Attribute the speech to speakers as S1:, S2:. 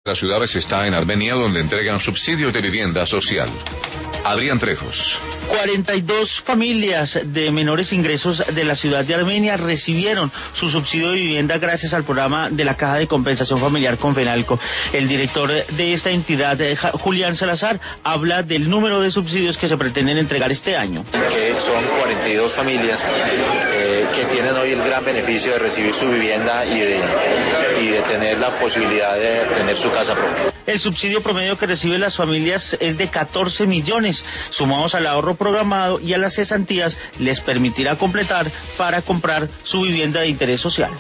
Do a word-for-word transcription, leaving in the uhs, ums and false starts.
S1: Las ciudades está en Armenia, donde entregan subsidios de vivienda social. Adrián Trejos.
S2: cuarenta y dos familias de menores ingresos de la ciudad de Armenia recibieron su subsidio de vivienda gracias al programa de la Caja de Compensación Familiar Confenalco. El director de esta entidad, Julián Salazar, habla del número de subsidios que se pretenden entregar este año.
S3: Que son cuarenta y dos familias eh, que tienen hoy el gran beneficio de recibir su vivienda y de, y de tener la posibilidad de tener su casa propia.
S2: El subsidio promedio que reciben las familias es de catorce millones, sumados al ahorro programado y a las cesantías, les permitirá completar para comprar su vivienda de interés social.